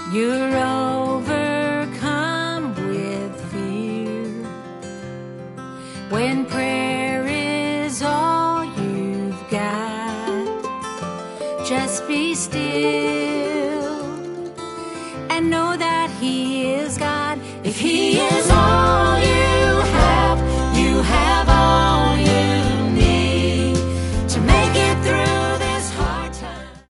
You're overcome with fear. When prayer is all you've got, just be still and know that He is God. If He is all